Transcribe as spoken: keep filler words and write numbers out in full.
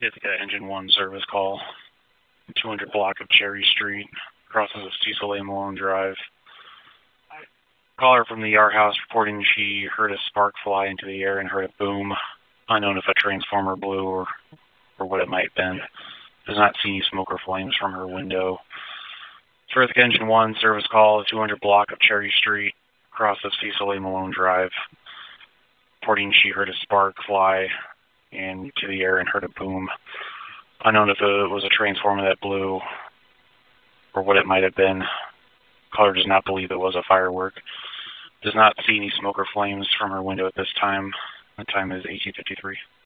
Ithaca Engine one service call, two hundred block of Cherry Street, crosses of Cecil A. Malone Drive. Caller from the Yard House reporting she heard a spark fly into the air and heard a boom, unknown if a transformer blew or, or what it might have been. Does not see any smoke or flames from her window. For Ithaca Engine one service call, two hundred block of Cherry Street, cross of Cecil A. Malone Drive. Reporting she heard a spark fly into the air and heard a boom. Unknown if it was a transformer that blew or what it might have been. Caller does not believe it was a firework. Does not see any smoke or flames from her window at this time. The time is eighteen fifty-three.